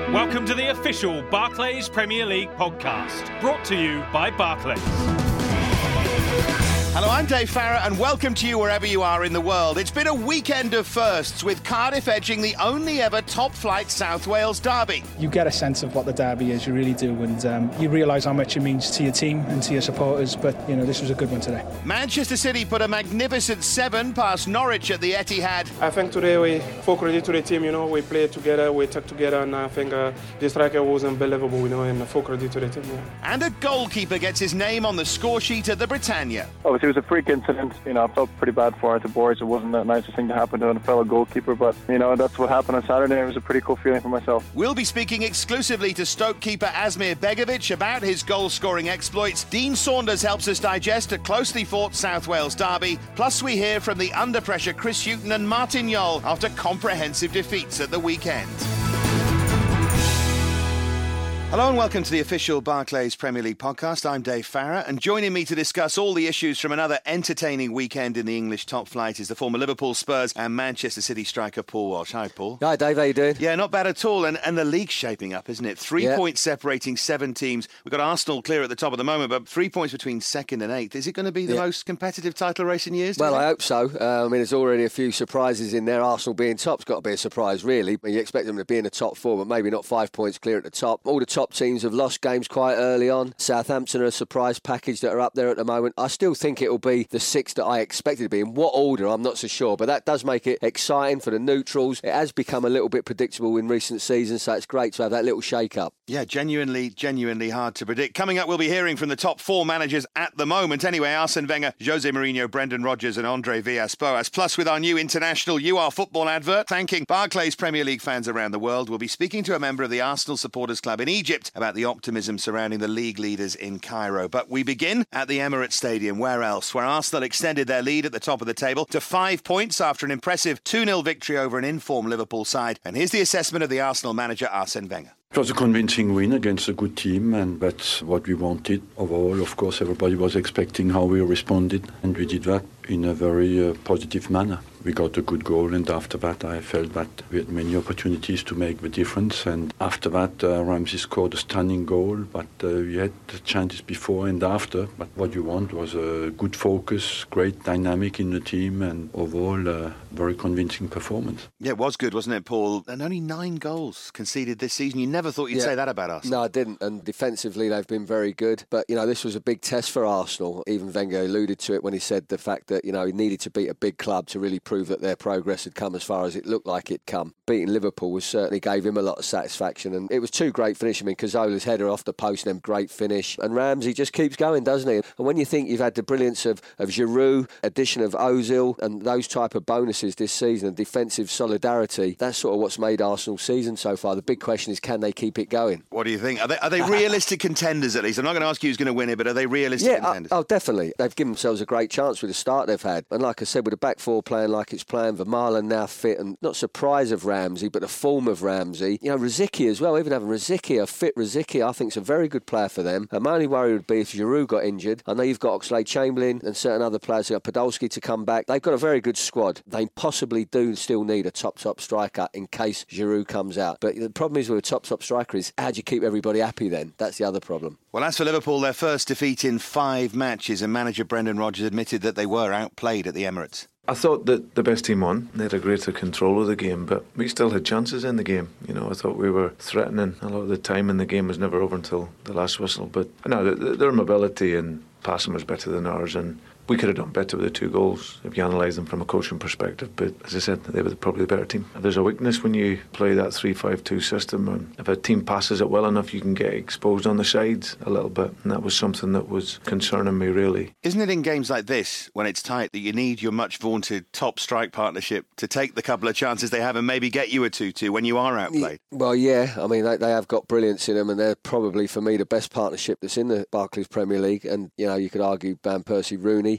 Welcome to the official Barclays Premier League podcast, brought to you by Barclays. Hello, I'm Dave Farrar and welcome to you wherever you are in the world. It's been a weekend of firsts with Cardiff edging the only ever top-flight South Wales derby. You get a sense of what the derby is, you really do, and you realise how much it means to your team and to your supporters, but, you know, this was a good one today. Manchester City put a magnificent 7 past Norwich at the Etihad. I think today we full credit to the team, we played together, we stuck together, and I think the striker was unbelievable, and full credit to the team. Yeah. And a goalkeeper gets his name on the score sheet at the Britannia. Obviously, it was a freak incident. I felt pretty bad for it. The boys, it wasn't the nicest thing to happen to a fellow goalkeeper, but, that's what happened on Saturday. It was a pretty cool feeling for myself. We'll be speaking exclusively to Stoke keeper Asmir Begovic about his goal-scoring exploits. Dean Saunders helps us digest a closely fought South Wales derby. Plus, we hear from the under-pressure Chris Hughton and Martin Jol after comprehensive defeats at the weekend. Hello and welcome to the official Barclays Premier League podcast. I'm Dave Farrar, and joining me to discuss all the issues from another entertaining weekend in the English top flight is the former Liverpool, Spurs and Manchester City striker Paul Walsh. Hi, Paul. Hi, Dave. How you doing? Yeah, not bad at all. And the league's shaping up, isn't it? 3 points separating 7 teams. We've got Arsenal clear at the top at the moment, but 3 points between 2nd and 8th. Is it going to be the most competitive title race in years? Well, I hope so. There's already a few surprises in there. Arsenal being top's got to be a surprise, really. You expect them to be in the top 4, but maybe not 5 points clear at the top. All the top teams have lost games quite early on. Southampton are a surprise package that are up there at the moment. I still think it will be the 6 that I expected to be. In what order, I'm not so sure, but that does make it exciting for the neutrals. It has become a little bit predictable in recent seasons, so it's great to have that little shake-up. Yeah, genuinely hard to predict. Coming up, we'll be hearing from the top 4 managers at the moment. Anyway, Arsene Wenger, Jose Mourinho, Brendan Rodgers and Andre Villas-Boas. Plus, with our new international You Are Football advert, thanking Barclays Premier League fans around the world, we'll be speaking to a member of the Arsenal Supporters Club in Egypt about the optimism surrounding the league leaders in Cairo. But we begin at the Emirates Stadium. Where else? Where Arsenal extended their lead at the top of the table to 5 points after an impressive 2-0 victory over an in-form Liverpool side. And here's the assessment of the Arsenal manager, Arsene Wenger. It was a convincing win against a good team, and that's what we wanted. Overall, of course, everybody was expecting how we responded, and we did that in a very positive manner. We got a good goal, and after that I felt that we had many opportunities to make the difference, and after that Ramsey scored a stunning goal, but we had the chances before and after, but what you want was a good focus, great dynamic in the team, and overall a very convincing performance. Yeah, it was good, wasn't it, Paul? And only 9 goals conceded this season. You never thought you'd say that about us. No, I didn't, and defensively they've been very good, but this was a big test for Arsenal. Even Wenger alluded to it when he said the fact that he needed to beat a big club to really prove that their progress had come as far as it looked like it'd come. Beating Liverpool certainly gave him a lot of satisfaction, and it was 2 great finishes. Cazorla's header off the post, and then great finish, and Ramsey just keeps going, doesn't he? And when you think you've had the brilliance of Giroud, addition of Ozil, and those type of bonuses this season, and defensive solidarity, that's sort of what's made Arsenal's season so far. The big question is, can they keep it going? What do you think? Are they realistic contenders at least? I'm not going to ask you who's going to win it, but are they realistic contenders? Oh, definitely. They've given themselves a great chance with the start they've had. And like I said, with the back 4 playing like it's playing, Vermaelen now fit, and not surprise of Ramsey, but the form of Ramsey. Rosicky as well, even having Rosicky, a fit Rosicky, I think is a very good player for them. My only worry would be if Giroud got injured. I know you've got Oxlade-Chamberlain and certain other players, who got Podolski to come back. They've got a very good squad. They possibly do still need a top striker in case Giroud comes out. But the problem is with a top striker is, how do you keep everybody happy then? That's the other problem. Well, as for Liverpool, their first defeat in 5 matches, and manager Brendan Rodgers admitted that they were outplayed at the Emirates. I thought that the best team won. They had a greater control of the game, but we still had chances in the game. I thought we were threatening a lot of the time, and the game was never over until the last whistle. But no, their mobility and passing was better than ours, and we could have done better with the 2 goals if you analyse them from a coaching perspective. But as I said, they were probably the better team. There's a weakness when you play that 3-5-2 system, and if a team passes it well enough, you can get exposed on the sides a little bit, and that was something that was concerning me, really. Isn't it in games like this, when it's tight, that you need your much vaunted top strike partnership to take the couple of chances they have and maybe get you a 2-2 when you are outplayed? Well, yeah, they have got brilliance in them, and they're probably, for me, the best partnership that's in the Barclays Premier League. And you could argue Van Persie, Rooney.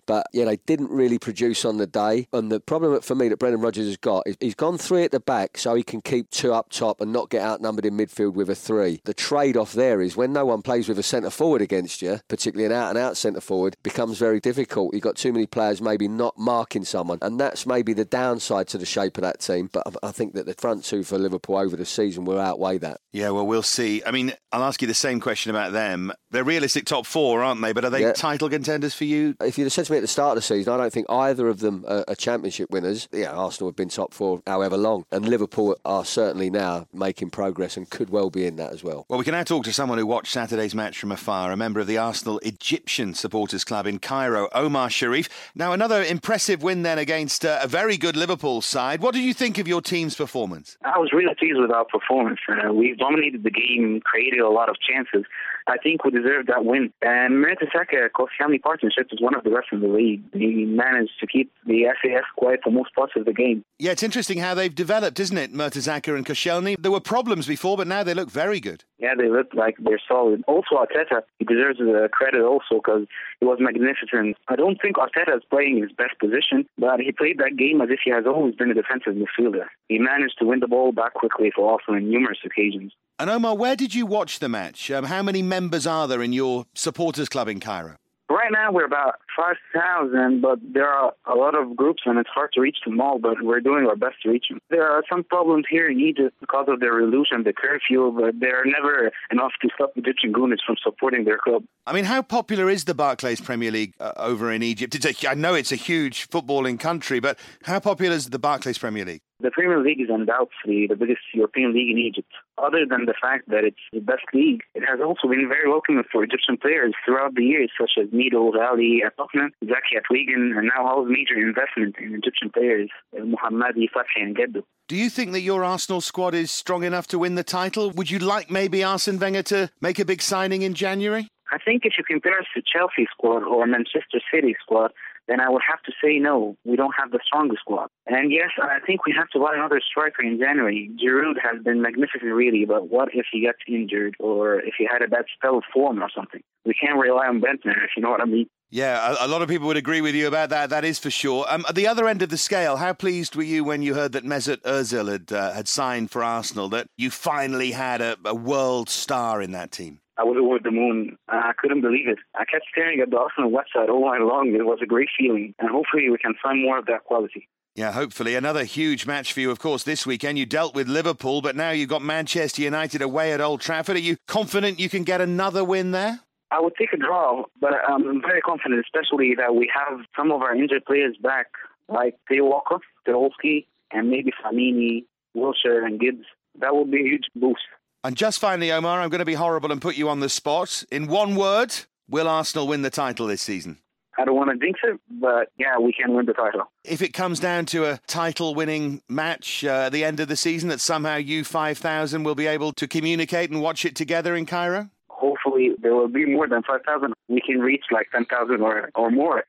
Saturday, but they didn't really produce on the day. And the problem for me that Brendan Rodgers has got is he's gone 3 at the back so he can keep 2 up top and not get outnumbered in midfield with a 3. The trade-off there is when no one plays with a centre-forward against you, particularly an out-and-out centre-forward, becomes very difficult. You've got too many players maybe not marking someone, and that's maybe the downside to the shape of that team. But I think that the front two for Liverpool over the season will outweigh that. Yeah, well, we'll see. I mean, I'll ask you the same question about them. They're realistic top 4, aren't they? But are they title contenders for you? If you'd have said to me at the start of the season, I don't think either of them are championship winners. Yeah, Arsenal have been top 4 however long, and Liverpool are certainly now making progress and could well be in that as well. Well, we can now talk to someone who watched Saturday's match from afar, a member of the Arsenal Egyptian Supporters Club in Cairo, Omar Sharif. Now, another impressive win then against a very good Liverpool side. What did you think of your team's performance? I was really pleased with our performance. We dominated the game, created a lot of chances. I think we deserved that win. And Mertesacker-Koscielny partnership is one of the best in the league. He managed to keep the SAS quiet for most parts of the game. Yeah, it's interesting how they've developed, isn't it, Mertesacker and Koscielny? There were problems before, but now they look very good. Yeah, they look like they're solid. Also, Arteta, he deserves the credit also because he was magnificent. I don't think Arteta is playing his best position, but he played that game as if he has always been a defensive midfielder. He managed to win the ball back quickly for Arsenal on numerous occasions. And Omar, where did you watch the match? How many members are there in your supporters club in Cairo? Right now we're about 5,000, but there are a lot of groups and it's hard to reach them all, but we're doing our best to reach them. There are some problems here in Egypt because of the revolution, the curfew, but they're never enough to stop Egyptian goonies from supporting their club. I mean, how popular is the Barclays Premier League over in Egypt? I know it's a huge footballing country, but how popular is the Barclays Premier League? The Premier League is undoubtedly the biggest European league in Egypt. Other than the fact that it's the best league, it has also been very welcoming for Egyptian players throughout the years, such as Mido Ghali at Tottenham, Zaki at Wigan, and now Hull's major investment in Egyptian players, Mohammadi, Fathi and Geddo. Do you think that your Arsenal squad is strong enough to win the title? Would you like maybe Arsene Wenger to make a big signing in January? I think if you compare us to Chelsea squad or Manchester City squad, then I would have to say no, we don't have the strongest squad. And yes, I think we have to buy another striker in January. Giroud has been magnificent really, but what if he gets injured or if he had a bad spell of form or something? We can't rely on Bentner, if you know what I mean. Yeah, a lot of people would agree with you about that. That is for sure. At the other end of the scale, how pleased were you when you heard that Mesut Ozil had signed for Arsenal, that you finally had a world star in that team? I was over the moon. I couldn't believe it. I kept staring at the Arsenal website all night long. It was a great feeling. And hopefully we can find more of that quality. Yeah, hopefully. Another huge match for you, of course, this weekend. You dealt with Liverpool, but now you've got Manchester United away at Old Trafford. Are you confident you can get another win there? I would take a draw, but I'm very confident, especially that we have some of our injured players back, like Theo Walker, Terolski, and maybe Flamini, Wilshere, and Gibbs. That would be a huge boost. And just finally, Omar, I'm going to be horrible and put you on the spot. In one word, will Arsenal win the title this season? I don't want to jinx it, but yeah, we can win the title. If it comes down to a title-winning match at the end of the season, that somehow you 5,000 will be able to communicate and watch it together in Cairo? Hopefully there will be more than 5,000. We can reach like 10,000 or more.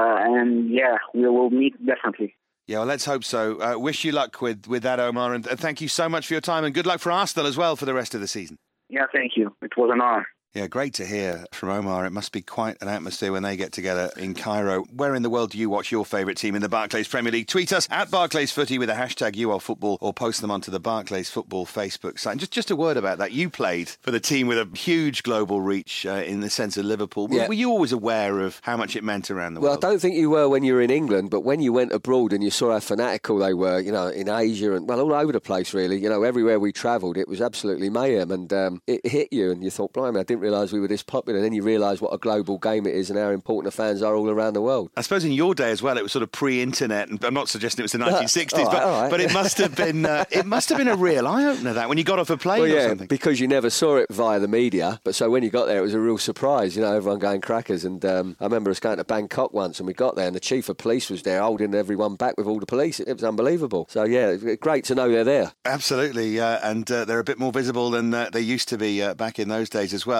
And yeah, we will meet definitely. Yeah, well, let's hope so. Wish you luck with that, Omar, and thank you so much for your time, and good luck for Arsenal as well for the rest of the season. Yeah, thank you. It was an honor. Yeah, great to hear from Omar. It must be quite an atmosphere when they get together in Cairo. Where in the world do you watch your favourite team in the Barclays Premier League? Tweet us at Barclays Footy with a hashtag URFootball or post them onto the Barclays Football Facebook site. And just a word about that. You played for the team with a huge global reach in the sense of Liverpool. Yeah. Were you always aware of how much it meant around the world? Well, I don't think you were when you were in England, but when you went abroad and you saw how fanatical they were, in Asia and, all over the place, really. Everywhere we travelled, it was absolutely mayhem. And it hit you and you thought, blimey, I didn't realise we were this popular. And then you realise what a global game it is and how important the fans are all around the world. I suppose in your day as well, it was sort of pre-internet, and I'm not suggesting it was the 1960s, but it must have been a real eye-opener, that, when you got off a plane or something. Because you never saw it via the media, but so when you got there, it was a real surprise, everyone going crackers. And I remember us going to Bangkok once, and we got there, and the chief of police was there holding everyone back with all the police. It was unbelievable. So, yeah, great to know they're there. Absolutely, and they're a bit more visible than they used to be back in those days as well.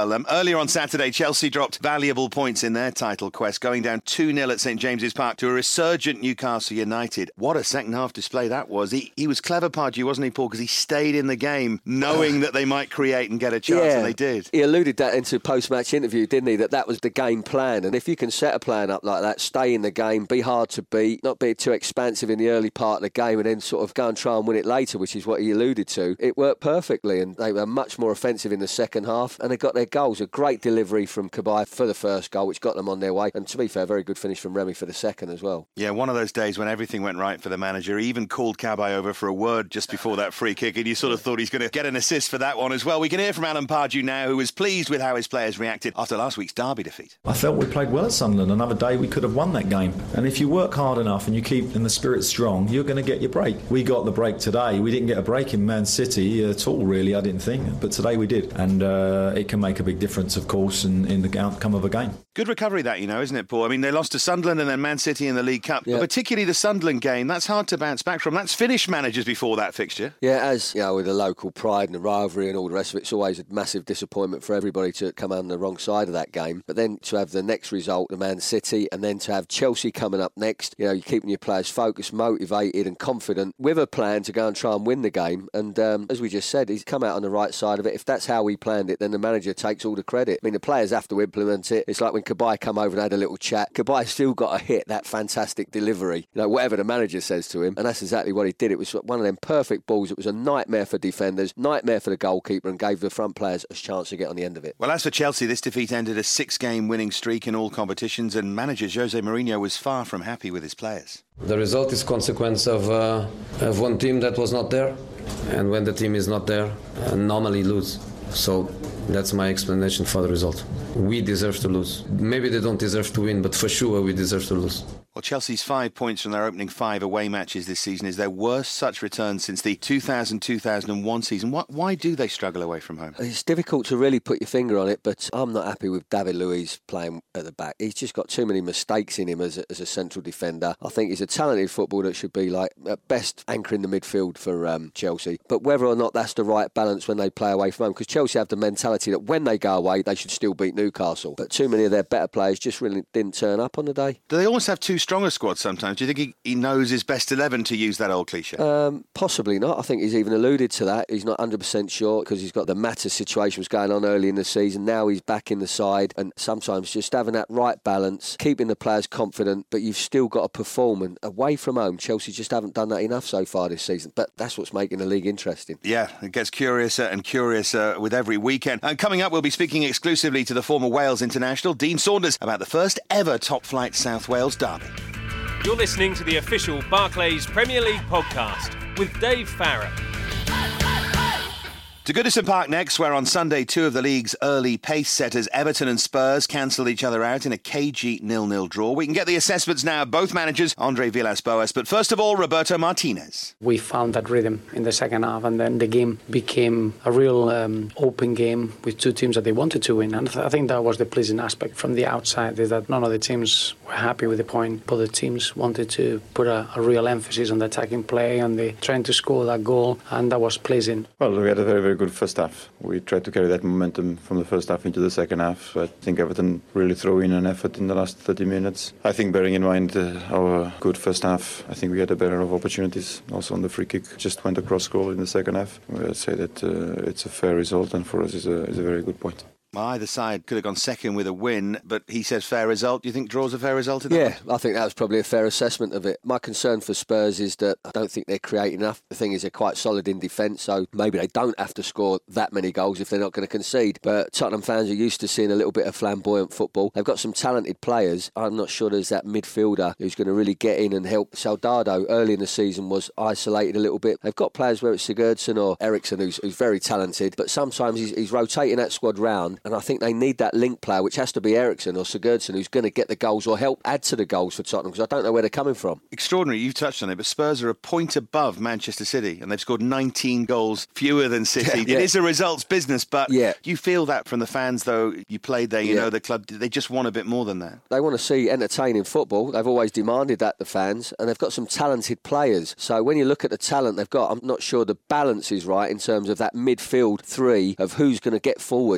well. Earlier on Saturday, Chelsea dropped valuable points in their title quest, going down 2-0 at St James's Park to a resurgent Newcastle United. What a second-half display that was. He was clever, Pardew, wasn't he, Paul? Because he stayed in the game, knowing that they might create and get a chance, and they did. He alluded that into post-match interview, didn't he, that was the game plan. And if you can set a plan up like that, stay in the game, be hard to beat, not be too expansive in the early part of the game, and then sort of go and try and win it later, which is what he alluded to, it worked perfectly, and they were much more offensive in the second half, and they got their goals. A great delivery from Cabaye for the first goal, which got them on their way, and to be fair, very good finish from Remy for the second as well. Yeah, one of those days when everything went right for the manager. He even called Cabaye over for a word just before that free kick, and you sort of thought he's going to get an assist for that one as well. We can hear from Alan Pardew now, who was pleased with how his players reacted after last week's Derby defeat. I felt we played well at Sunderland. Another day we could have won that game, and if you work hard enough and you keep the spirit strong, you're going to get your break. We got the break today. We didn't get a break in Man City at all, really, I didn't think, but today we did, and it can make a big difference, of course, in the outcome of a game. Good recovery that, isn't it, Paul? I mean, they lost to Sunderland and then Man City in the League Cup, but particularly the Sunderland game, that's hard to bounce back from. That's finished managers before that fixture. Yeah, as with the local pride and the rivalry and all the rest of it, it's always a massive disappointment for everybody to come on the wrong side of that game. But then to have the next result, the Man City, and then to have Chelsea coming up next, you're keeping your players focused, motivated and confident with a plan to go and try and win the game. And as we just said, he's come out on the right side of it. If that's how we planned it, then the manager takes all the credit. I mean, the players have to implement it. It's like when Cabaye come over and had a little chat. Cabaye still got to hit that fantastic delivery, whatever the manager says to him, and that's exactly what he did. It was one of them perfect balls. It was a nightmare for defenders, nightmare for the goalkeeper, and gave the front players a chance to get on the end of it. Well, as for Chelsea, this defeat ended a 6-game winning streak in all competitions, and manager Jose Mourinho was far from happy with his players. The result is consequence of one team that was not there, and when the team is not there, normally lose. So that's my explanation for the result. We deserve to lose. Maybe they don't deserve to win, but for sure we deserve to lose. Well, Chelsea's 5 points from their opening 5 away matches this season is their worst such return since the 2000-2001 season. Why do they struggle away from home? It's difficult to really put your finger on it, but I'm not happy with David Luiz playing at the back. He's just got too many mistakes in him as a central defender. I think he's a talented footballer that should be, at best, anchoring the midfield for Chelsea. But whether or not that's the right balance when they play away from home, because Chelsea have the mentality that when they go away, they should still beat Newcastle. But too many of their better players just really didn't turn up on the day. Do they almost have too strong a squad sometimes? Do you think he knows his best 11, to use that old cliche? Possibly not. I think he's even alluded to that. He's not 100% sure because he's got the Matter situation was going on early in the season. Now he's back in the side, and sometimes just having that right balance, keeping the players confident, but you've still got to perform. And away from home, Chelsea just haven't done that enough so far this season. But that's what's making the league interesting. Yeah, it gets curiouser and curiouser with every weekend. And coming up, we'll be speaking exclusively to the former Wales international, Dean Saunders, about the first ever top-flight South Wales derby. You're listening to the official Barclays Premier League podcast with Dave Farrell. To Goodison Park next, where on Sunday 2 of the league's early pace setters, Everton and Spurs, cancelled each other out in a cagey 0-0 draw. We can get the assessments now of both managers, Andre Villas-Boas, but first of all, Roberto Martinez. We found that rhythm in the second half, and then the game became a real open game with two teams that they wanted to win. And I think that was the pleasing aspect from the outside, is that none of the teams were happy with the point, but the teams wanted to put a real emphasis on the attacking play and the trying to score that goal, and that was pleasing. Well, we had a very, very good first half. We tried to carry that momentum from the first half into the second half. I think Everton really threw in an effort in the last 30 minutes. I think, bearing in mind our good first half, I think we had a better of opportunities. Also on the free kick, just went across goal in the second half. I'd say that it's a fair result, and for us is a very good point. Well, either side could have gone second with a win, but he says fair result. Do you think draw's a fair result? Yeah, I think that was probably a fair assessment of it. My concern for Spurs is that I don't think they're creating enough. The thing is, they're quite solid in defence, so maybe they don't have to score that many goals if they're not going to concede. But Tottenham fans are used to seeing a little bit of flamboyant football. They've got some talented players. I'm not sure there's that midfielder who's going to really get in and help. Soldado early in the season was isolated a little bit. They've got players where it's Sigurdsson or Eriksson who's very talented, but sometimes he's rotating that squad round, and I think they need that link player, which has to be Eriksson or Sigurdsson, who's going to get the goals or help add to the goals for Tottenham, because I don't know where they're coming from. Extraordinary, you've touched on it, but Spurs are a point above Manchester City, and they've scored 19 goals fewer than City. Yeah. It is a results business, but you feel that from the fans, though. You played there, you know the club, they just want a bit more than that. They want to see entertaining football. They've always demanded that, the fans, and they've got some talented players. So when you look at the talent they've got, I'm not sure the balance is right in terms of that midfield three of who's going to get forward. Paulinho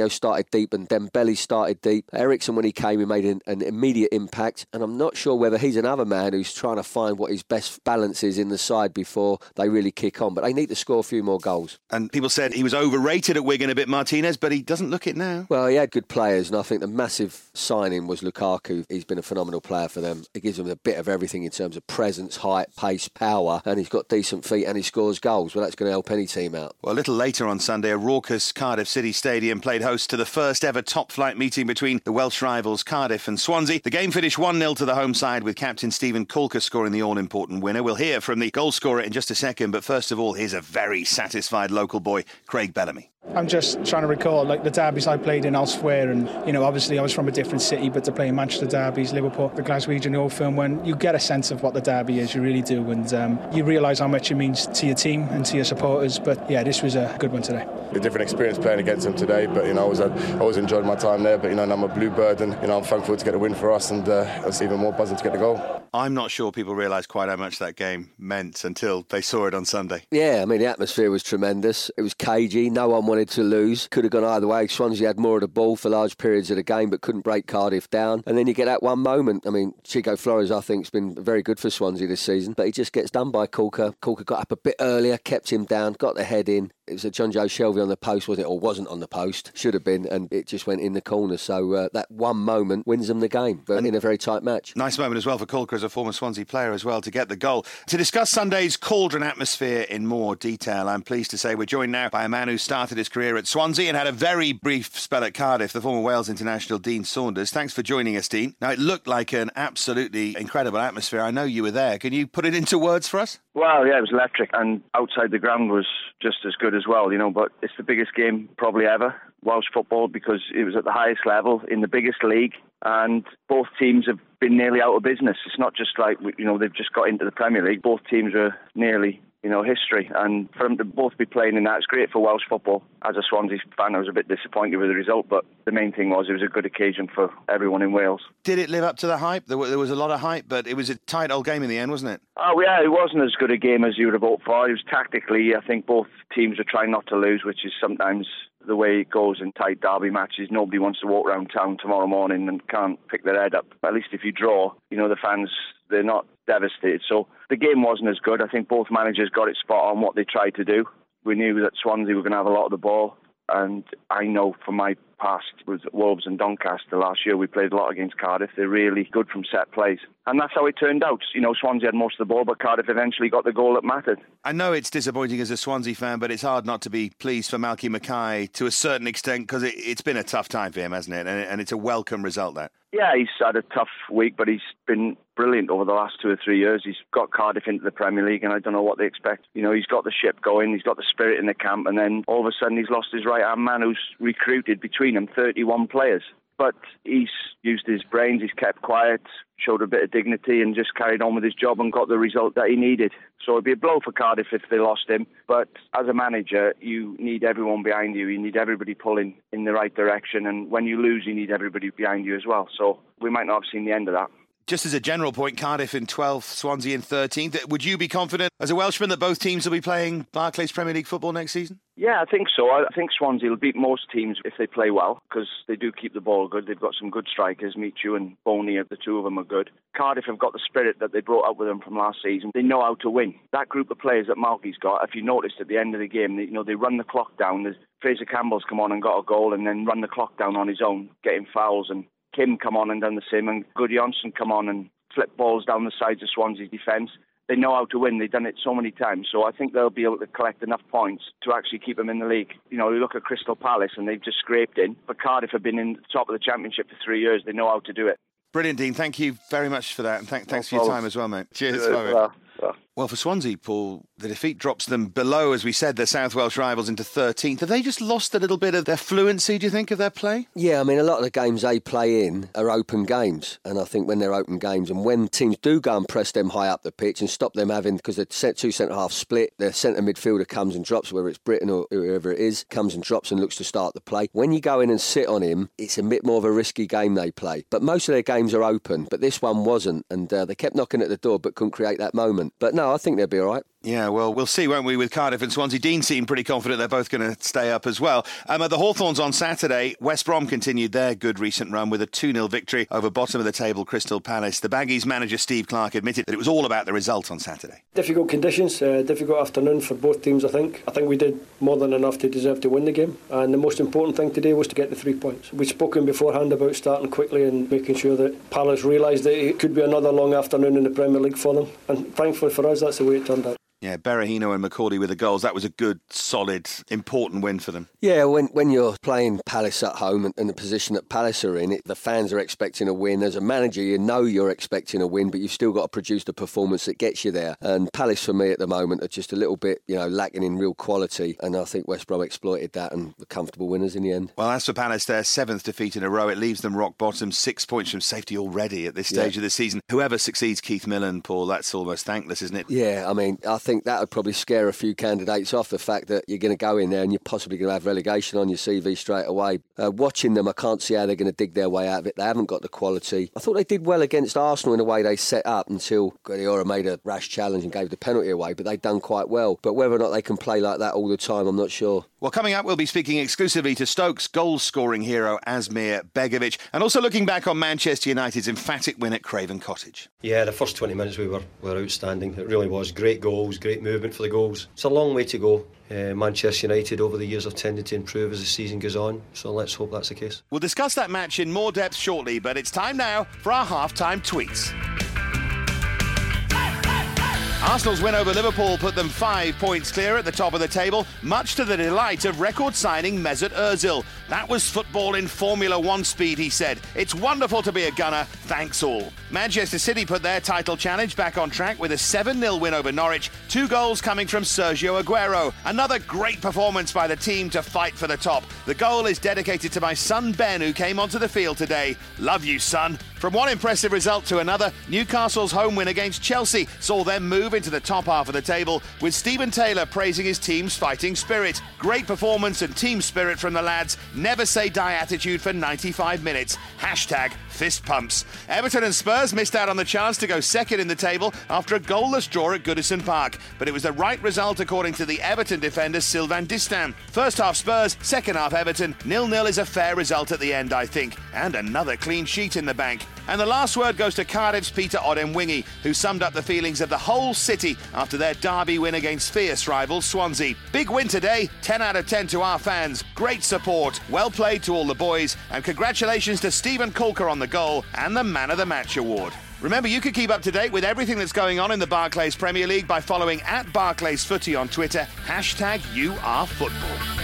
Fabinho started deep and Dembele started deep. Eriksen, when he came, he made an immediate impact. And I'm not sure whether he's another man who's trying to find what his best balance is in the side before they really kick on. But they need to score a few more goals. And people said he was overrated at Wigan a bit, Martinez, but he doesn't look it now. Well, he had good players, and I think the massive signing was Lukaku. He's been a phenomenal player for them. He gives them a bit of everything in terms of presence, height, pace, power, and he's got decent feet and he scores goals. Well, that's going to help any team out. Well, a little later on Sunday, a raucous Cardiff City Stadium played host to the first ever top-flight meeting between the Welsh rivals Cardiff and Swansea. The game finished 1-0 to the home side, with captain Stephen Colker scoring the all-important winner. We'll hear from the goal scorer in just a second, but first of all, here's a very satisfied local boy, Craig Bellamy. I'm just trying to recall the derbies I played in elsewhere, and obviously I was from a different city, but to play in Manchester derbies, Liverpool, the Glaswegian, the Old Firm, when you get a sense of what the derby is, you really do, and you realise how much it means to your team and to your supporters. But yeah, this was a good one today. A different experience playing against them today, but I always enjoyed my time there. But now I'm a Bluebird, and I'm thankful to get the win for us, and it's even more buzzing to get the goal. I'm not sure people realise quite how much that game meant until they saw it on Sunday. Yeah, I mean, the atmosphere was tremendous. It was cagey. No one wanted to lose. Could have gone either way. Swansea had more of the ball for large periods of the game, but couldn't break Cardiff down. And then you get that one moment. I mean, Chico Flores, I think, has been very good for Swansea this season, but he just gets done by Colker. Colker got up a bit earlier, kept him down, got the head in. It was a John Joe Shelvey on the post, wasn't it? Or wasn't on the post. Should have been, and it just went in the corner. So that one moment wins them the game, but in a very tight match. Nice moment as well for Colker as a former Swansea player as well to get the goal. To discuss Sunday's cauldron atmosphere in more detail, I'm pleased to say we're joined now by a man who started his career at Swansea and had a very brief spell at Cardiff, the former Wales international Dean Saunders. Thanks for joining us, Dean. Now, it looked like an absolutely incredible atmosphere. I know you were there. Can you put it into words for us? Well, yeah, it was electric, and outside the ground was just as good as well, but it's the biggest game probably ever, Welsh football, because it was at the highest level in the biggest league, and both teams have been nearly out of business. It's not just like, they've just got into the Premier League. Both teams are nearly history, and for them to both be playing in that, it's great for Welsh football. As a Swansea fan, I was a bit disappointed with the result, but the main thing was it was a good occasion for everyone in Wales. Did it live up to the hype? There was a lot of hype, but it was a tight old game in the end, wasn't it? Oh yeah, it wasn't as good a game as you would have hoped for. It was tactically, I think both teams were trying not to lose, which is sometimes the way it goes in tight derby matches. Nobody wants to walk around town tomorrow morning and can't pick their head up. At least if you draw, the fans, they're not devastated. So the game wasn't as good. I think both managers got it spot on what they tried to do. We knew that Swansea were going to have a lot of the ball, and I know from my past with Wolves and Doncaster last year, we played a lot against Cardiff. They're really good from set plays, and that's how it turned out. Swansea had most of the ball, but Cardiff eventually got the goal that mattered. I know it's disappointing as a Swansea fan, but it's hard not to be pleased for Malky Mackay to a certain extent, because it's been a tough time for him, hasn't it? And it's a welcome result, that. Yeah, he's had a tough week, but he's been brilliant over the last 2 or 3 years. He's got Cardiff into the Premier League, and I don't know what they expect. He's got the ship going, he's got the spirit in the camp, and then all of a sudden he's lost his right-hand man who's recruited between them 31 players. But he's used his brains, he's kept quiet, showed a bit of dignity and just carried on with his job and got the result that he needed. So it'd be a blow for Cardiff if they lost him. But as a manager, you need everyone behind you. You need everybody pulling in the right direction. And when you lose, you need everybody behind you as well. So we might not have seen the end of that. Just as a general point, Cardiff in 12th, Swansea in 13th. Would you be confident as a Welshman that both teams will be playing Barclays Premier League football next season? Yeah, I think so. I think Swansea will beat most teams if they play well, because they do keep the ball good. They've got some good strikers. Michu and Boney, the two of them are good. Cardiff have got the spirit that they brought up with them from last season. They know how to win. That group of players that Malky's got, if you noticed at the end of the game, they run the clock down. There's Fraser Campbell's come on and got a goal and then run the clock down on his own, getting fouls, and Kim come on and done the same, and Gudjonsson come on and flip balls down the sides of Swansea's defence. They know how to win. They've done it so many times. So I think they'll be able to collect enough points to actually keep them in the league. You look at Crystal Palace and they've just scraped in. But Cardiff have been in the top of the Championship for 3 years. They know how to do it. Brilliant, Dean. Thank you very much for that. And thanks for your time as well, mate. Cheers. Well, for Swansea, Paul, the defeat drops them below, as we said, their South Welsh rivals into 13th. Have they just lost a little bit of their fluency, do you think, of their play? Yeah, I mean, a lot of the games they play in are open games. And I think when they're open games and when teams do go and press them high up the pitch and stop them having, because the two centre-halves split, their centre midfielder comes and drops, whether it's Britton or whoever it is, comes and drops and looks to start the play. When you go in and sit on him, it's a bit more of a risky game they play. But most of their games are open, but this one wasn't. And they kept knocking at the door but couldn't create that moment. But no, I think they'll be all right. Yeah, well, we'll see, won't we, with Cardiff and Swansea. Dean seemed pretty confident they're both going to stay up as well. At the Hawthorns on Saturday, West Brom continued their good recent run with a 2-0 victory over bottom-of-the-table Crystal Palace. The Baggies manager Steve Clarke admitted that it was all about the result on Saturday. Difficult conditions, difficult afternoon for both teams, I think. I think we did more than enough to deserve to win the game. And the most important thing today was to get the 3 points. We'd spoken beforehand about starting quickly and making sure that Palace realised that it could be another long afternoon in the Premier League for them. And thankfully for us, that's the way it turned out. Yeah, Berahino and McCauley with the goals. That was a good, solid, important win for them. Yeah, when you're playing Palace at home and the position that Palace are in, the fans are expecting a win. As a manager, you know you're expecting a win, but you've still got to produce the performance that gets you there. And Palace, for me, at the moment, are just a little bit, lacking in real quality. And I think West Brom exploited that and were comfortable winners in the end. Well, as for Palace, their 7th defeat in a row. It leaves them rock bottom, 6 points from safety already at this stage of the season. Whoever succeeds Keith Millen, Paul, that's almost thankless, isn't it? Yeah, I mean, I think that would probably scare a few candidates off, the fact that you're going to go in there and you're possibly going to have relegation on your CV straight away. Watching them, I can't see how they're going to dig their way out of it. They haven't got the quality. I thought they did well against Arsenal in the way they set up until Guardiola made a rash challenge and gave the penalty away, but they've done quite well. But whether or not they can play like that all the time, I'm not sure. Well, coming up, we'll be speaking exclusively to Stoke's goal-scoring hero, Asmir Begovic, and also looking back on Manchester United's emphatic win at Craven Cottage. Yeah, the first 20 minutes we were outstanding. It really was. Great goals, great movement for the goals. It's a long way to go. Manchester United over the years have tended to improve as the season goes on, so let's hope that's the case. We'll discuss that match in more depth shortly, but it's time now for our half-time tweets. Arsenal's win over Liverpool put them 5 points clear at the top of the table, much to the delight of record signing Mesut Ozil. That was football in Formula One speed, he said. It's wonderful to be a gunner, thanks all. Manchester City put their title challenge back on track with a 7-0 win over Norwich, 2 goals coming from Sergio Aguero. Another great performance by the team to fight for the top. The goal is dedicated to my son Ben, who came onto the field today. Love you, son. From one impressive result to another, Newcastle's home win against Chelsea saw them move into the top half of the table, with Stephen Taylor praising his team's fighting spirit. Great performance and team spirit from the lads. Never say die attitude for 95 minutes. Hashtag fist pumps. Everton and Spurs missed out on the chance to go second in the table after a goalless draw at Goodison Park, but it was the right result according to the Everton defender Sylvain Distin. First half Spurs, second half Everton. 0-0 is a fair result at the end, I think, and another clean sheet in the bank. And the last word goes to Cardiff's Peter Odemwingie, who summed up the feelings of the whole city after their derby win against fierce rival Swansea. Big win today, 10 out of 10 to our fans. Great support, well played to all the boys, and congratulations to Stephen Colker on the goal and the Man of the Match award. Remember, you can keep up to date with everything that's going on in the Barclays Premier League by following @BarclaysFooty on Twitter, #YouAreFootball.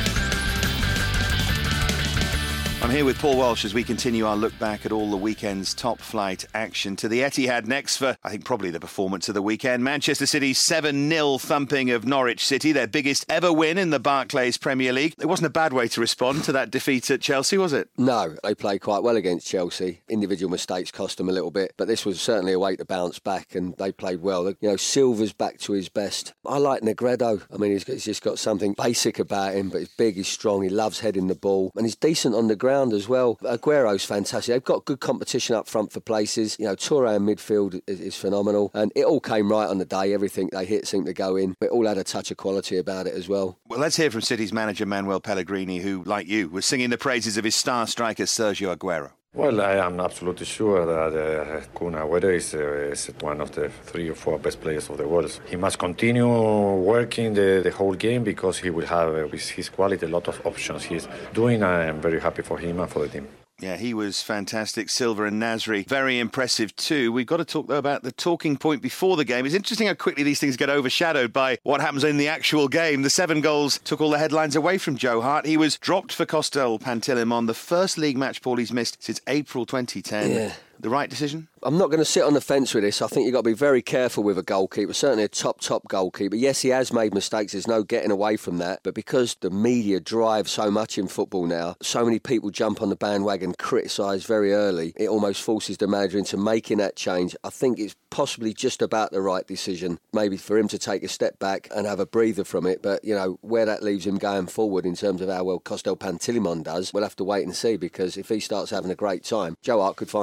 I'm here with Paul Walsh as we continue our look back at all the weekend's top-flight action. To the Etihad next for, I think, probably the performance of the weekend. Manchester City's 7-0 thumping of Norwich City, their biggest ever win in the Barclays Premier League. It wasn't a bad way to respond to that defeat at Chelsea, was it? No, they played quite well against Chelsea. Individual mistakes cost them a little bit, but this was certainly a way to bounce back, and they played well. Silva's back to his best. I like Negredo. I mean, he's just got something basic about him, but he's big, he's strong, he loves heading the ball, and he's decent on the ground as well. Aguero's fantastic. They've got good competition up front for places. Touré in midfield is phenomenal, and it all came right on the day. Everything they hit seemed to go in. It all had a touch of quality about it as well. Well, let's hear from City's manager Manuel Pellegrini, who, like you, was singing the praises of his star striker Sergio Aguero. Well, I am absolutely sure that Kun Agüero is one of the 3 or 4 best players of the world. He must continue working the whole game because he will have, with his quality, a lot of options he's doing. I am very happy for him and for the team. Yeah, he was fantastic. Silva and Nasri, very impressive too. We've got to talk, though, about the talking point before the game. It's interesting how quickly these things get overshadowed by what happens in the actual game. The 7 goals took all the headlines away from Joe Hart. He was dropped for Kostel Pantilimon, the first league match Paul he's missed since April 2010. Yeah. The right decision? I'm not going to sit on the fence with this. I think you've got to be very careful with a goalkeeper, certainly a top goalkeeper. Yes, he has made mistakes, there's no getting away from that, but because the media drive so much in football now, so many people jump on the bandwagon, criticise very early, it almost forces the manager into making that change. I think it's possibly just about the right decision, maybe for him to take a step back and have a breather from it, but where that leaves him going forward in terms of how well Kostel Pantilimon does, we'll have to wait and see, because if he starts having a great time, Joe Hart could find himself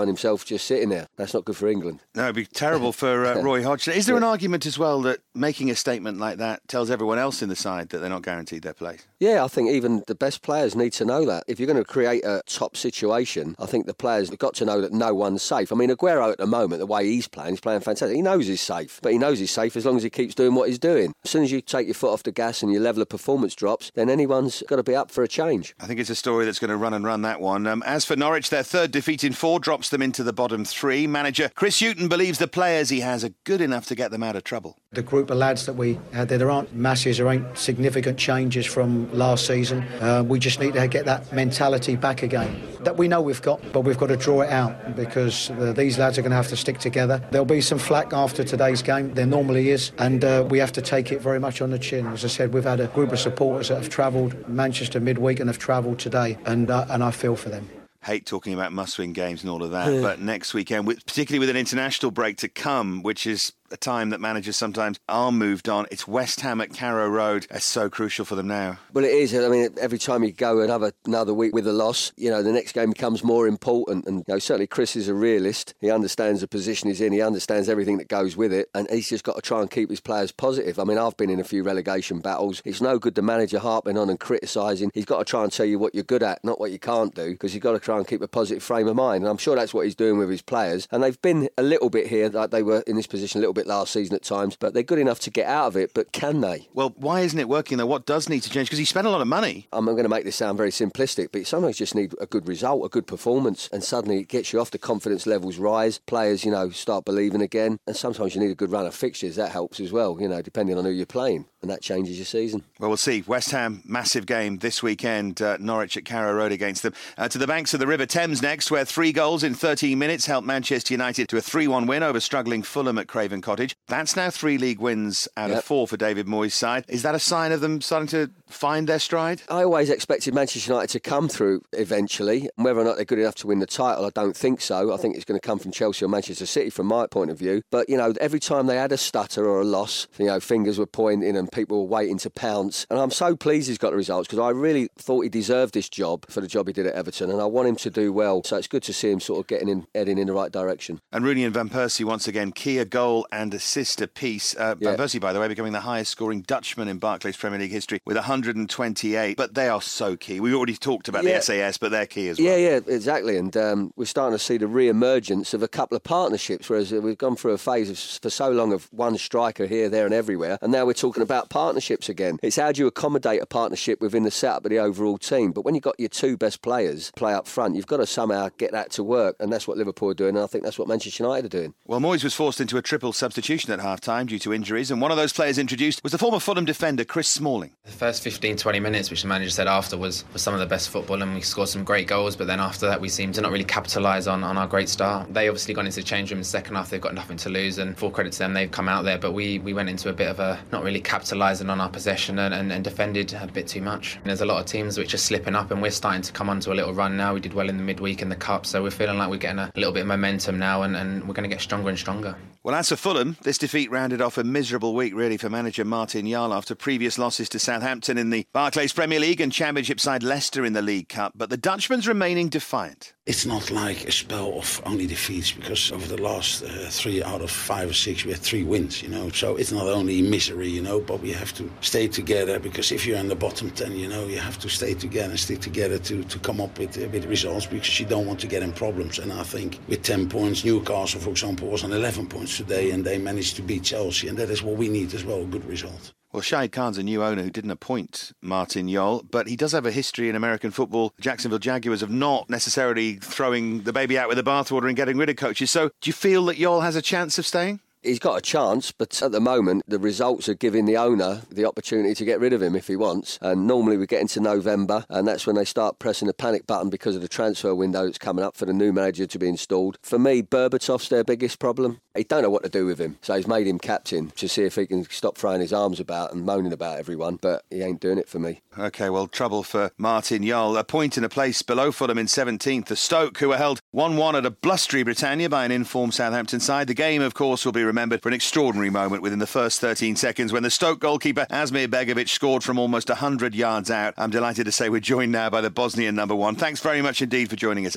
just sitting there. That's not good for England. No, it'd be terrible for Roy Hodgson. Is there an argument as well that making a statement like that tells everyone else in the side that they're not guaranteed their place? Yeah, I think even the best players need to know that. If you're going to create a top situation, I think the players have got to know that no one's safe. I mean, Aguero at the moment, the way he's playing fantastic. He knows he's safe, but he knows he's safe as long as he keeps doing what he's doing. As soon as you take your foot off the gas and your level of performance drops, then anyone's got to be up for a change. I think it's a story that's going to run that one. As for Norwich, their third defeat in 4 drops them into the bottom 3. Manager Chris Hughton believes the players he has are good enough to get them out of trouble. The group of lads that we had there aren't masses, there ain't significant changes from last season. We just need to get that mentality back again that we know we've got, but we've got to draw it out because these lads are going to have to stick together. There'll be some flack after today's game, there normally is, and we have to take it very much on the chin. As I said, we've had a group of supporters that have travelled Manchester midweek and have travelled today, and I feel for them. Hate talking about must-win games and all of that, but next weekend, particularly with an international break to come, which is a time that managers sometimes are moved on, it's West Ham at Carrow Road. It's so crucial for them now. Well, it is. I mean, every time you go another week with a loss, the next game becomes more important. And certainly Chris is a realist. He understands the position he's in. He understands everything that goes with it. And he's just got to try and keep his players positive. I mean, I've been in a few relegation battles. It's no good the manager harping on and criticising. He's got to try and tell you what you're good at, not what you can't do, because you've got to try and keep a positive frame of mind. And I'm sure that's what he's doing with his players. And they've been a little bit here, like they were in this position a little bit last season at times, but they're good enough to get out of it. But can they? Well, why isn't it working though? What does need to change? Because he spent a lot of money. I'm going to make this sound very simplistic, but sometimes you just need a good result, a good performance, and suddenly it gets you off, the confidence levels rise, players, start believing again, and sometimes you need a good run of fixtures. That helps as well, depending on who you're playing, and that changes your season. Well, we'll see. West Ham, massive game this weekend. Norwich at Carrow Road against them. To the banks of the River Thames next, where 3 goals in 13 minutes helped Manchester United to a 3-1 win over struggling Fulham at Craven Cottage. That's now 3 league wins out of 4 for David Moyes' side. Is that a sign of them starting to find their stride? I always expected Manchester United to come through eventually. Whether or not they're good enough to win the title, I don't think so. I think it's going to come from Chelsea or Manchester City from my point of view. But, every time they had a stutter or a loss, fingers were pointing and people were waiting to pounce. And I'm so pleased he's got the results because I really thought he deserved this job for the job he did at Everton, and I want him to do well. So it's good to see him sort of heading in the right direction. And Rooney and Van Persie once again, key a goal and assist apiece. Van Persie, by the way, becoming the highest scoring Dutchman in Barclays Premier League history with 128. But they are so key. We already talked about the SAS, but they're key as well. Yeah, exactly. And we're starting to see the re-emergence of a couple of partnerships, whereas we've gone through a phase for so long of one striker here, there and everywhere. And now we're talking about partnerships again. It's how do you accommodate a partnership within the setup of the overall team. But when you've got your 2 best players play up front, you've got to somehow get that to work. And that's what Liverpool are doing. And I think that's what Manchester United are doing. Well, Moyes was forced into a triple substitution at half-time due to injuries. And one of those players introduced was the former Fulham defender, Chris Smalling. The first 15-20 minutes, which the manager said after, was some of the best football, and we scored some great goals, but then after that we seemed to not really capitalise on our great start. They obviously gone into the change room in the second half, they've got nothing to lose, and full credit to them, they've come out there, but we went into a bit of a not really capitalising on our possession and defended a bit too much. And there's a lot of teams which are slipping up, and we're starting to come onto a little run now. We did well in the midweek in the Cup, so we're feeling like we're getting a little bit of momentum now, and we're going to get stronger and stronger. Well, as for Fulham, this defeat rounded off a miserable week, really, for manager Martin Jol after previous losses to Southampton in the Barclays Premier League and Championship side Leicester in the League Cup. But the Dutchman's remaining defiant. It's not like a spell of only defeats, because over the last 3 out of 5 or 6 we had 3 wins, So it's not only misery, but we have to stay together, because if you're in the bottom 10, you have to stay together and stick together to come up with results, because you don't want to get in problems. And I think with 10 points, Newcastle, for example, was on 11 points today, and they managed to beat Chelsea, and that is what we need as well, a good result. Well, Shahid Khan's a new owner who didn't appoint Martin Jol, but he does have a history in American football. The Jacksonville Jaguars of not necessarily throwing the baby out with the bathwater and getting rid of coaches. So do you feel that Jol has a chance of staying? He's got a chance, but at the moment, the results are giving the owner the opportunity to get rid of him if he wants. And normally we get into November, and that's when they start pressing the panic button because of the transfer window that's coming up for the new manager to be installed. For me, Berbatov's their biggest problem. He don't know what to do with him, so he's made him captain to see if he can stop throwing his arms about and moaning about everyone, but he ain't doing it for me. OK, well, trouble for Martin Jol. A point in a place below Fulham in 17th. The Stoke, who were held 1-1 at a blustery Britannia by an informed Southampton side. The game, of course, will be remembered for an extraordinary moment within the first 13 seconds when the Stoke goalkeeper Asmir Begovic scored from almost 100 yards out. I'm delighted to say we're joined now by the Bosnian number 1. Thanks very much indeed for joining us, Asmir.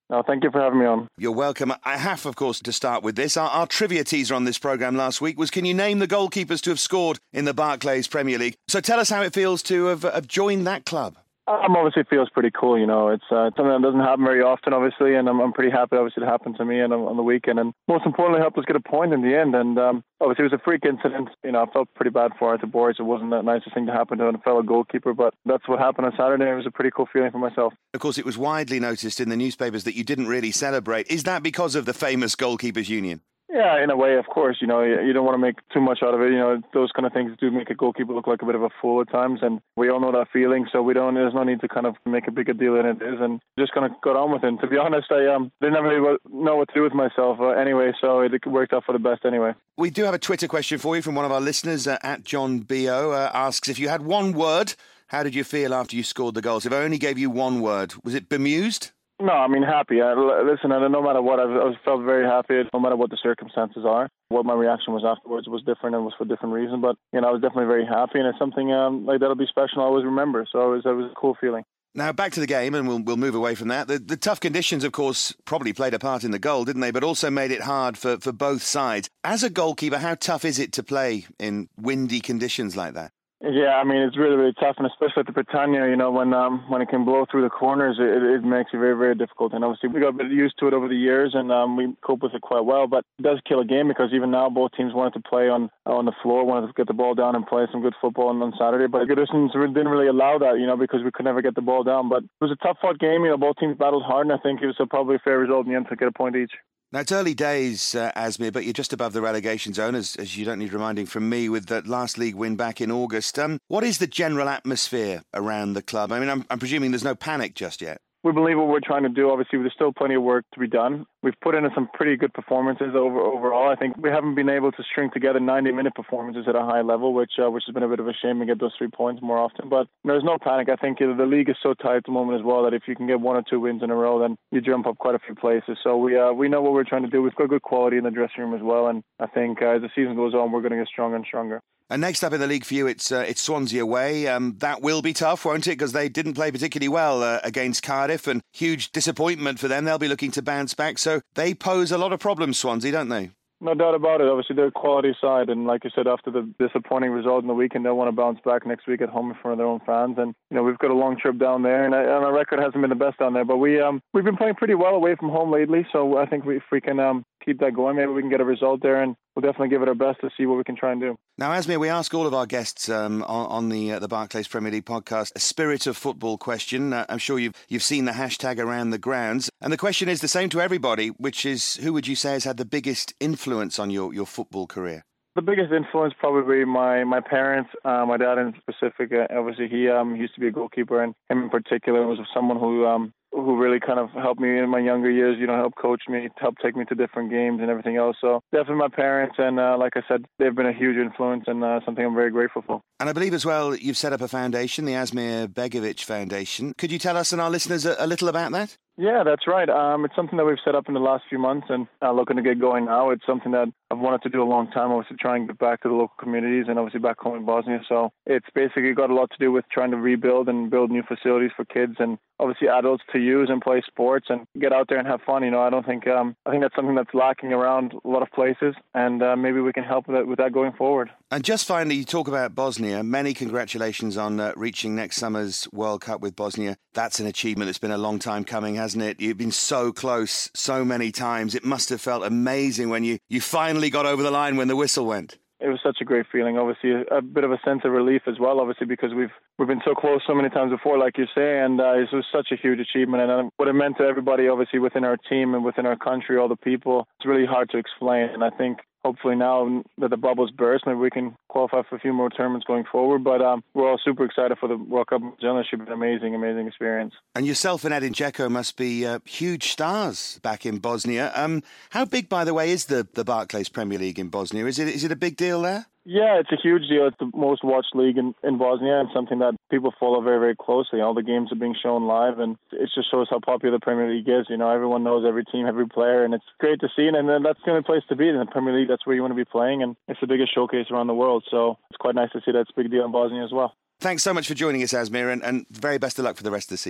No, thank you for having me on. You're welcome. I have, of course, to start with this. Our trivia teaser on this programme last week was, can you name the goalkeepers to have scored in the Barclays Premier League? So tell us how it feels to have joined that club. Obviously, it feels pretty cool, It's something that doesn't happen very often, obviously, and I'm pretty happy, obviously, it happened to me and on the weekend. And most importantly, helped us get a point in the end. And obviously, it was a freak incident. I felt pretty bad for Arthur Boris. It wasn't the nicest thing to happen to a fellow goalkeeper, but that's what happened on Saturday. It was a pretty cool feeling for myself. Of course, it was widely noticed in the newspapers that you didn't really celebrate. Is that because of the famous Goalkeepers Union? Yeah, in a way, of course. You don't want to make too much out of it. Those kind of things do make a goalkeeper look like a bit of a fool at times, and we all know that feeling. So there's no need to kind of make a bigger deal than it is, and just kind of got on with it. And to be honest, I didn't really know what to do with myself anyway, so it worked out for the best anyway. We do have a Twitter question for you from one of our listeners at John B.O. Asks, if you had one word, how did you feel after you scored the goals? If I only gave you one word, was it bemused? No, I mean, happy. Listen, no matter what, I felt very happy, no matter what the circumstances are. What my reaction was afterwards was different and was for a different reason. But, I was definitely very happy, and it's something like that'll be special. I'll always remember. So it was a cool feeling. Now, back to the game, and we'll move away from that. The tough conditions, of course, probably played a part in the goal, didn't they? But also made it hard for both sides. As a goalkeeper, how tough is it to play in windy conditions like that? Yeah, I mean, it's really, really tough, and especially at the Britannia, when it can blow through the corners, it makes it very, very difficult. And obviously, we got a bit used to it over the years, and we cope with it quite well. But it does kill a game, because even now, both teams wanted to play on the floor, wanted to get the ball down and play some good football on Saturday. But the conditions didn't really allow that, because we could never get the ball down. But it was a tough-fought game. Both teams battled hard, and I think it was probably a fair result in the end to get a point each. Now, it's early days, Asmir, but you're just above the relegation zone, as you don't need reminding from me, with that last league win back in August. What is the general atmosphere around the club? I mean, I'm presuming there's no panic just yet. We believe what we're trying to do. Obviously, there's still plenty of work to be done. We've put in some pretty good performances overall. I think we haven't been able to string together 90-minute performances at a high level, which has been a bit of a shame to get those 3 points more often. But there's no panic. I think the league is so tight at the moment as well that if you can get 1 or 2 wins in a row, then you jump up quite a few places. So we know what we're trying to do. We've got good quality in the dressing room as well, and I think as the season goes on, we're going to get stronger and stronger. And next up in the league for you, it's Swansea away. That will be tough, won't it? Because they didn't play particularly well against Cardiff, and huge disappointment for them. They'll be looking to bounce back. So they pose a lot of problems, Swansea, don't they? No doubt about it. Obviously, they're a quality side, and like you said, after the disappointing result in the weekend, they'll want to bounce back next week at home in front of their own fans. And we've got a long trip down there, and our record hasn't been the best down there. But we've been playing pretty well away from home lately, so I think if we can keep that going, maybe we can get a result there, and we'll definitely give it our best to see what we can try and do. Now, Asmir, we ask all of our guests on the Barclays Premier League podcast a spirit of football question. I'm sure you've seen the hashtag around the grounds, and the question is the same to everybody, which is, who would you say has had the biggest influence on your football career? The biggest influence probably my parents, my dad in specific. Obviously, he used to be a goalkeeper, and him in particular was someone who really kind of helped me in my younger years, helped coach me, helped take me to different games and everything else. So definitely my parents, and like I said, they've been a huge influence and something I'm very grateful for. And I believe as well you've set up a foundation, the Asmir Begovic Foundation. Could you tell us and our listeners a little about that? Yeah, that's right. It's something that we've set up in the last few months and looking to get going now. It's something that I've wanted to do a long time, obviously trying to get back to the local communities and obviously back home in Bosnia. So it's basically got a lot to do with trying to rebuild and build new facilities for kids and obviously adults to use and play sports and get out there and have fun. I think that's something that's lacking around a lot of places, and maybe we can help with that going forward. And just finally, you talk about Bosnia. Many congratulations on reaching next summer's World Cup with Bosnia. That's an achievement that's been a long time coming, hasn't it? You've been so close so many times. It must have felt amazing when you finally got over the line when the whistle went. It was such a great feeling. Obviously, a bit of a sense of relief as well, obviously, because we've been so close so many times before, like you say, and it was such a huge achievement. And what it meant to everybody, obviously, within our team and within our country, all the people, it's really hard to explain. And I think hopefully now that the bubbles burst, maybe we can qualify for a few more tournaments going forward. But we're all super excited for the World Cup. It should be an amazing, amazing experience. And yourself and Edin Dzeko must be huge stars back in Bosnia. How big, by the way, is the Barclays Premier League in Bosnia? Is it a big deal there? Yeah, it's a huge deal. It's the most watched league in Bosnia and something that people follow very, very closely. All the games are being shown live, and it just shows how popular the Premier League is. Everyone knows every team, every player, and it's great to see. And that's the only place to be in the Premier League. That's where you want to be playing, and it's the biggest showcase around the world. So it's quite nice to see that's a big deal in Bosnia as well. Thanks so much for joining us, Asmir, and very best of luck for the rest of the season.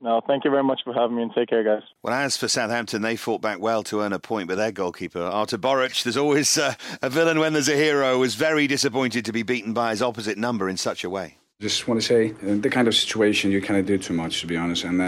No, thank you very much for having me, and take care, guys. Well, as for Southampton, they fought back well to earn a point, but their goalkeeper, Artur Boruc, there's always a villain when there's a hero, was very disappointed to be beaten by his opposite number in such a way. Just want to say, the kind of situation you cannot do too much, to be honest. And,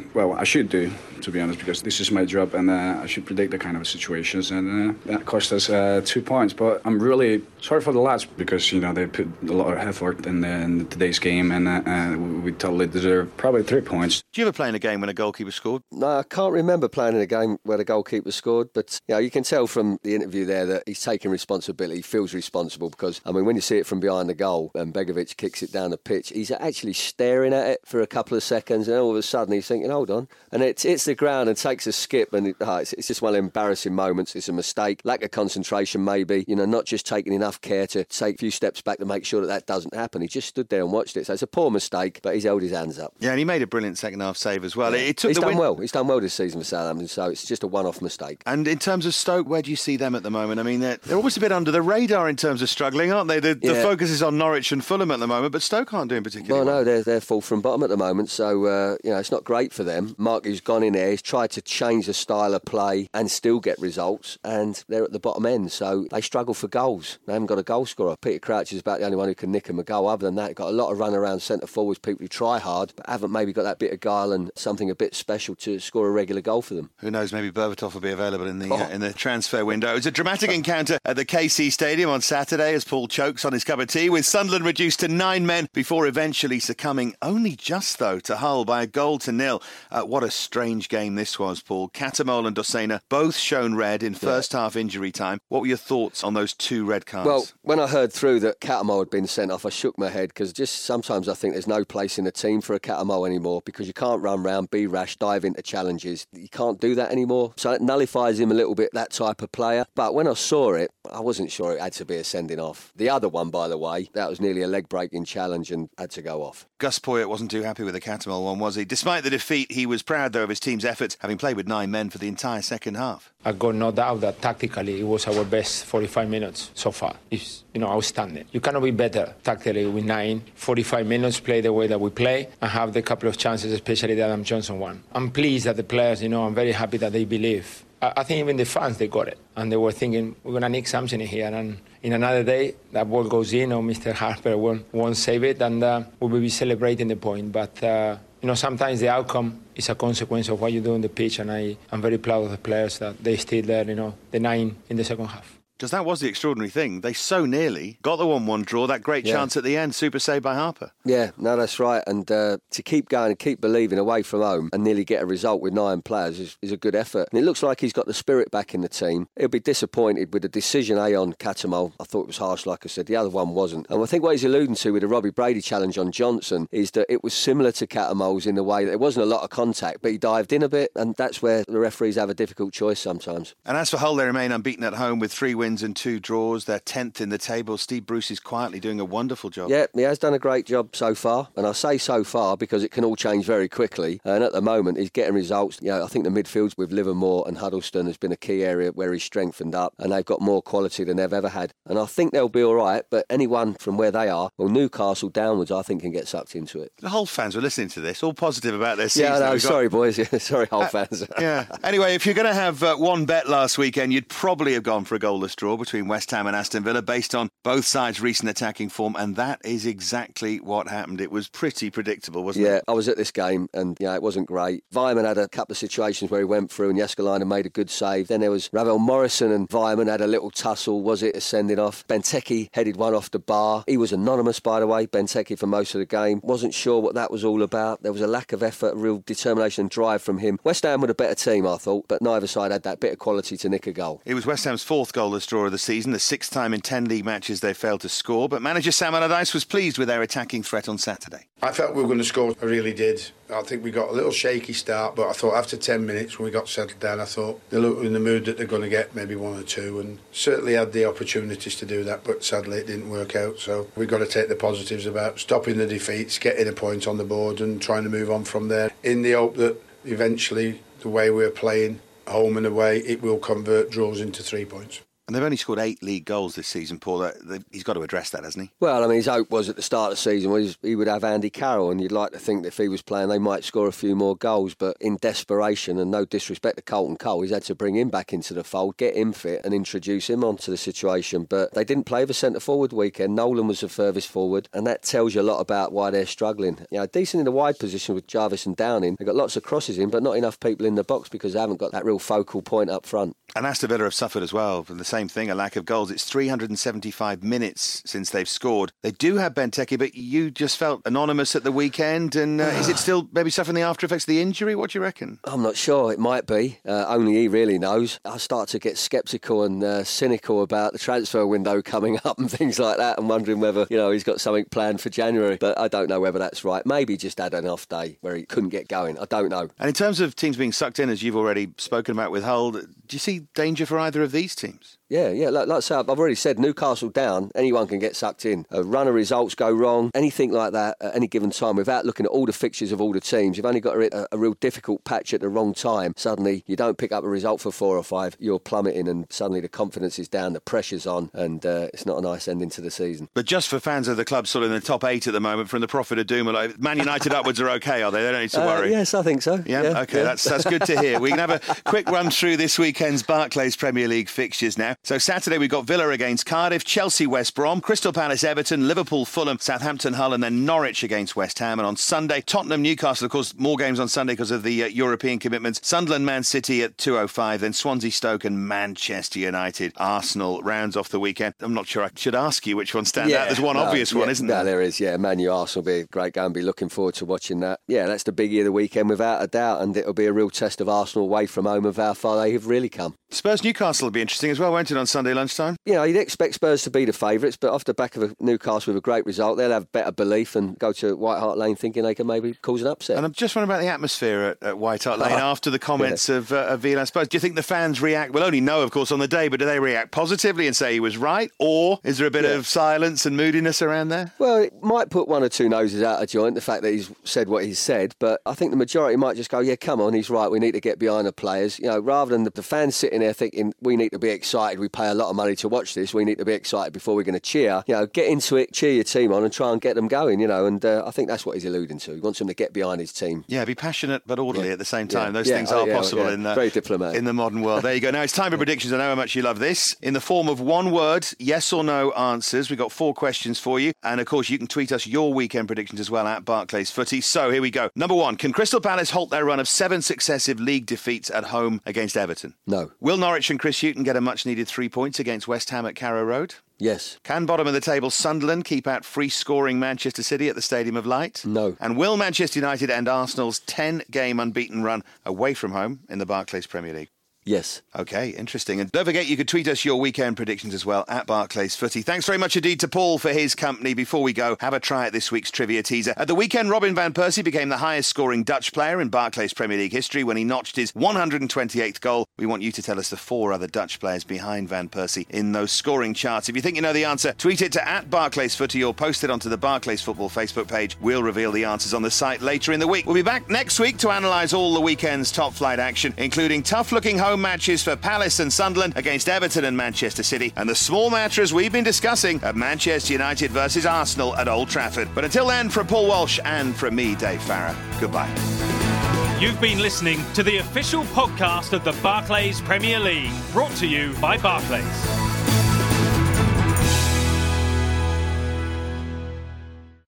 I should do, to be honest, because this is my job and I should predict the kind of situations. And that cost us 2 points. But I'm really sorry for the lads because, they put a lot of effort in today's game and we totally deserve probably 3 points. Do you ever play in a game when a goalkeeper scored? No, I can't remember playing in a game where the goalkeeper scored. But, you can tell from the interview there that he's taking responsibility, he feels responsible because, when you see it from behind the goal and Begovic kicks it down the pitch, he's actually staring at it for a couple of seconds and all of a sudden he's thinking, hold on, and it hits the ground and takes a skip and it's just one of the embarrassing moments. It's a mistake, lack of concentration maybe, not just taking enough care to take a few steps back to make sure that doesn't happen. He just stood there and watched it, so it's a poor mistake, but he's held his hands up. Yeah, and he made a brilliant second half save as well. Yeah. He's done well this season for Southampton, so it's just a one-off mistake. And in terms of Stoke, where do you see them at the moment? They're almost a bit under the radar in terms of struggling, aren't they? The focus is on Norwich and Fulham at the moment, but Stoke aren't doing particularly well. No, they're full from bottom at the moment, so it's not great for them. Marky's gone in there, he's tried to change the style of play and still get results, and they're at the bottom end, so they struggle for goals. They haven't got a goal scorer. Peter Crouch is about the only one who can nick them a goal. Other than that, they've got a lot of run around centre forwards, people who try hard but haven't maybe got that bit of guile and something a bit special to score a regular goal for them. Who knows, maybe Berbatov will be available in the transfer window. It was a dramatic encounter at the KC Stadium on Saturday as Paul chokes on his cup of tea, with Sunderland reduced to 9 men before eventually succumbing only just, though, to Hull by a 1-0. What a strange game this was, Paul. Cattermole and Dossena both shown red in first half injury time. What were your thoughts on those 2 red cards? Well, when I heard through that Cattermole had been sent off, I shook my head because just sometimes I think there's no place in the team for a Cattermole anymore because you can't run round, be rash, dive into challenges. You can't do that anymore. So it nullifies him a little bit, that type of player. But when I saw it, I wasn't sure it had to be a sending off. The other one, by the way, that was nearly a leg-breaking challenge and had to go off. Gus Poyet wasn't too happy with the Cattermole one, was he? Despite the defeat, he was proud, though, of his team's efforts, having played with 9 men for the entire second half. I got no doubt that tactically it was our best 45 minutes so far. It's outstanding. You cannot be better tactically with 45 minutes, play the way that we play and have the couple of chances, especially the Adam Johnson one. I'm pleased that the players, I'm very happy that they believe. I think even the fans, they got it. And they were thinking, we're going to nick something in here. And in another day, that ball goes in or Mr. Harper won't save it and we will be celebrating the point. But, sometimes the outcome is a consequence of what you do on the pitch. And I'm very proud of the players that they stayed there, the 9 in the second half. Because that was the extraordinary thing. They so nearly got the 1-1 draw, that great chance at the end, super save by Harper. Yeah, no, that's right. And to keep going and keep believing away from home and nearly get a result with 9 players is a good effort. And it looks like he's got the spirit back in the team. He'll be disappointed with the decision, on Cattermole. I thought it was harsh, like I said. The other one wasn't. And I think what he's alluding to with the Robbie Brady challenge on Johnson is that it was similar to Cattermole's in the way that there wasn't a lot of contact, but he dived in a bit, and that's where the referees have a difficult choice sometimes. And as for Hull, they remain unbeaten at home with 3 wins and 2 draws. They're 10th in the table. Steve Bruce is quietly doing a wonderful job. Yeah, he has done a great job so far. And I say so far because it can all change very quickly. And at the moment, he's getting results. I think the midfields with Livermore and Huddleston has been a key area where he's strengthened up. And they've got more quality than they've ever had. And I think they'll be all right. But anyone from where they are, Newcastle downwards, I think can get sucked into it. The Hull fans were listening to this, all positive about their season. Yeah, no, sorry, boys. Sorry, Hull fans. Yeah. Anyway, if you're going to have one bet last weekend, you'd probably have gone for a goalless draw between West Ham and Aston Villa based on both sides' recent attacking form, and that is exactly what happened. It was pretty predictable, wasn't it? Yeah, I was at this game and it wasn't great. Weimann had a couple of situations where he went through and Jääskeläinen made a good save. Then there was Ravel Morrison and Weimann had a little tussle, was it, a sending off. Benteke headed one off the bar. He was anonymous, by the way, Benteke, for most of the game. Wasn't sure what that was all about. There was a lack of effort, real determination and drive from him. West Ham were a better team, I thought, but neither side had that bit of quality to nick a goal. It was West Ham's 4th goalless draw of the season, the 6th time in 10 league matches they failed to score, but manager Sam Allardyce was pleased with their attacking threat on Saturday. I felt we were going to score, I really did. I think we got a little shaky start, but I thought after 10 minutes when we got settled down, I thought they look in the mood that they're going to get maybe 1 or 2, and certainly had the opportunities to do that, but sadly it didn't work out. So we've got to take the positives about stopping the defeats, getting a point on the board and trying to move on from there, in the hope that eventually the way we're playing, home and away, it will convert draws into 3 points. And they've only scored 8 league goals this season, Paul. He's got to address that, hasn't he? Well, I mean, his hope was at the start of the season was he would have Andy Carroll, and you'd like to think that if he was playing, they might score a few more goals. But in desperation, and no disrespect to Colton Cole, he's had to bring him back into the fold, get him fit and introduce him onto the situation. But they didn't play the centre-forward weekend. Nolan was the furthest forward, and that tells you a lot about why they're struggling. Decent in the wide position with Jarvis and Downing. They've got lots of crosses in, but not enough people in the box because they haven't got that real focal point up front. And Aston Villa have suffered as well from the same thing, a lack of goals. It's 375 minutes since they've scored. They do have Benteke, but you just felt anonymous at the weekend. And is it still maybe suffering the after effects of the injury? What do you reckon? I'm not sure. It might be. Only he really knows. I start to get sceptical and cynical about the transfer window coming up and things like that, and wondering whether, he's got something planned for January. But I don't know whether that's right. Maybe just had an off day where he couldn't get going. I don't know. And in terms of teams being sucked in, as you've already spoken about with Hull, do you see danger for either of these teams? Yeah. Like I say, I've already said, Newcastle down, anyone can get sucked in. A run of results go wrong, anything like that at any given time, without looking at all the fixtures of all the teams. You've only got a real difficult patch at the wrong time. Suddenly, you don't pick up a result for 4 or 5, you're plummeting, and suddenly the confidence is down, the pressure's on, and it's not a nice ending to the season. But just for fans of the club sort of in the top 8 at the moment, from the Prophet of Doom, Man United upwards are okay, are they? They don't need to worry. Yes, I think so. Yeah, okay, yeah. That's good to hear. We can have a quick run through this weekend's Barclays Premier League fixtures now. So Saturday we've got Villa against Cardiff, Chelsea West Brom, Crystal Palace Everton, Liverpool Fulham, Southampton Hull, and then Norwich against West Ham. And on Sunday, Tottenham Newcastle, of course, more games on Sunday because of the European commitments. Sunderland Man City at 2:05, then Swansea Stoke and Manchester United Arsenal rounds off the weekend. I'm not sure I should ask you which one stands out. There's one obvious one, isn't there? No, there is, Man U Arsenal will be a great game. Be looking forward to watching that. Yeah, that's the biggie of the weekend without a doubt, and it'll be a real test of Arsenal away from home of how far they have really come. Spurs Newcastle will be interesting as well, won't it, on Sunday lunchtime? You'd expect Spurs to be the favourites, but off the back of a Newcastle with a great result, they'll have better belief and go to White Hart Lane thinking they can maybe cause an upset. And I'm just wondering about the atmosphere at White Hart Lane after the comments of Villa. I suppose, do you think the fans react? We'll only know, of course, on the day, but do they react positively and say he was right? Or is there a bit of silence and moodiness around there? Well, it might put one or two noses out of joint, the fact that he's said what he's said, but I think the majority might just go, come on, he's right, we need to get behind the players. Rather than the fans sitting there thinking, we need to be excited, we pay a lot of money to watch this, we need to be excited before we're going to cheer. Get into it, cheer your team on and try and get them going, and I think that's what he's alluding to. He wants them to get behind his team. Yeah, be passionate but orderly at the same time. Those things are possible in very diplomatic. In the modern world. There you go. Now it's time for predictions. I know how much you love this. In the form of one word, yes or no answers. We've got 4 questions for you. And of course, you can tweet us your weekend predictions as well at Barclays Footy. So here we go. Number 1, can Crystal Palace halt their run of 7 successive league defeats at home against Everton? No. Will Norwich and Chris Hughton get a much needed 3 points against West Ham at Carrow Road? Yes. Can bottom of the table Sunderland keep out free-scoring Manchester City at the Stadium of Light? No. And will Manchester United end Arsenal's 10-game unbeaten run away from home in the Barclays Premier League? Yes. OK, interesting. And don't forget, you could tweet us your weekend predictions as well at Barclays Footy. Thanks very much indeed to Paul for his company. Before we go, have a try at this week's trivia teaser. At the weekend, Robin van Persie became the highest-scoring Dutch player in Barclays Premier League history when he notched his 128th goal. We want you to tell us the 4 other Dutch players behind Van Persie in those scoring charts. If you think you know the answer, tweet it to at Barclays Footy or post it onto the Barclays Football Facebook page. We'll reveal the answers on the site later in the week. We'll be back next week to analyse all the weekend's top-flight action, including tough-looking home matches for Palace and Sunderland against Everton and Manchester City, and the small matters we've been discussing at Manchester United versus Arsenal at Old Trafford. But until then, from Paul Walsh and from me, Dave Farah, goodbye. You've been listening to the official podcast of the Barclays Premier League, brought to you by Barclays.